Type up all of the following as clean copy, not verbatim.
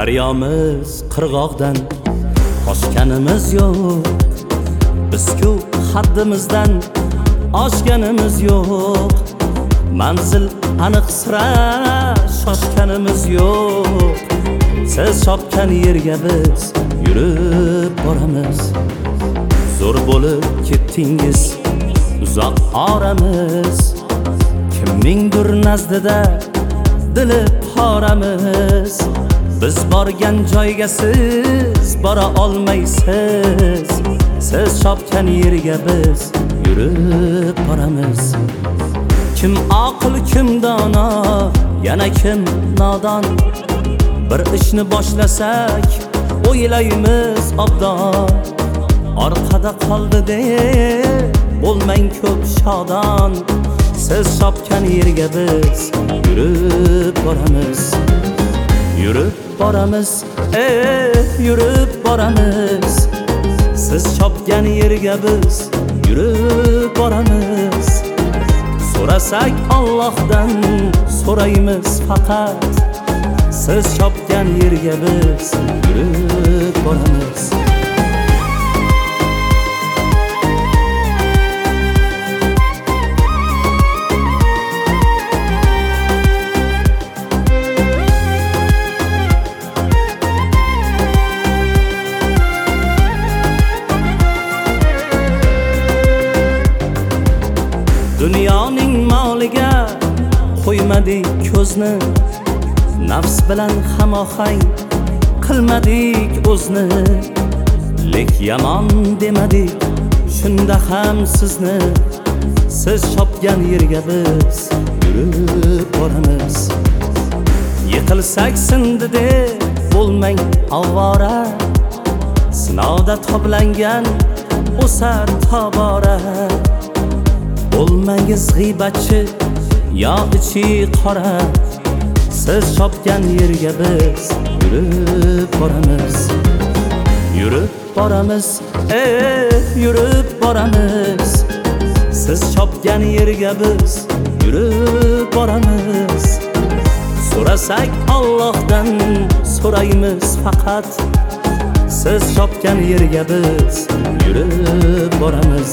Daryomiz qirg'oqdan toshganimiz yo'q, biz-ku haddimizdan oshganimiz yo'q. Manzil aniq sira shoshganimiz yo'q. Siz chopgan yerga biz yurib boramiz. Zo'r bo'lib ketdingiz uzoq oramiz. Kimningdir nazdida dili poramiz. Biz borgan joyga siz bora olmaysiz. Siz chopgan yerga biz yurib boramiz. Kim aql, kim dono, yana kim nodon. Bir ishni boshlasak o'ylaymiz obdon. Orqada qoldi deb bo'lmang ko'p shodon. Siz chopgan yerga biz yurib boramiz. Yurib boramiz, yurib boramiz. Siz chopgan yerga biz yurib boramiz. So'rasak Allohdan so'raymiz faqat. Siz chopgan yerga biz yurib boramiz. Dunyoning moliga qo'ymadik ko'zni, nafs bilan hamohang qilmadik o'zni. Lek yomon demadik shunda ham sizni. Siz chopgan yerga biz yurib boramiz. Yiqilsak sindi deb bo'lmang avvora. Sinovda toblangan o'sar tobora. Bo'lmangiz g'iybatchi yo ichi qora. Siz chopgan yerga biz yurib boramiz. Yurib boramiz, yurib boramiz. Siz chopgan yerga biz yurib boramiz. So'rasak Allohdan so'raymiz faqat. Siz chopgan yerga biz yurib boramiz.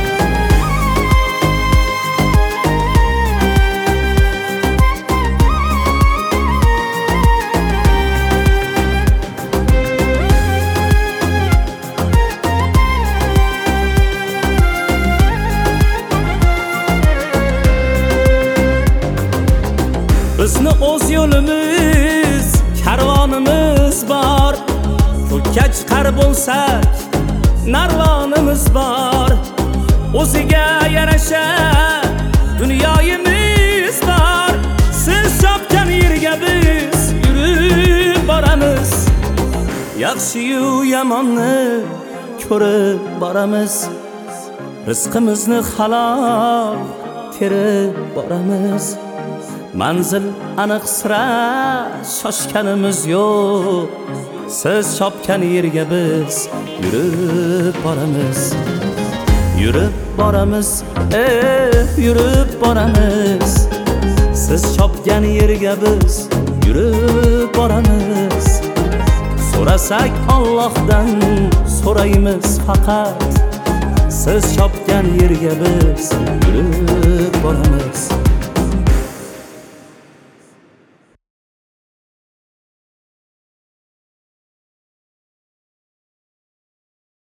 Bizni o'z yo'limiz, karvonimiz bor. Ko'kka chiqar bo'lsak, narvonimiz bor. O'ziga yarasha dunyoyimiz bor. Siz chopgan yerga biz yurib boramiz. Yaxshi-yu yomonni ko'rib boramiz. Rizqimizni halol terib boramiz. Manzil aniq sira shoshganimiz yo'q. Siz chopgan yerga biz yurib boramiz. Yurib boramiz, yurib boramiz. Siz chopgan yerga biz yurib boramiz. So'rasak Allohdan so'raymiz faqat. Siz chopgan yerga biz yurib boramiz.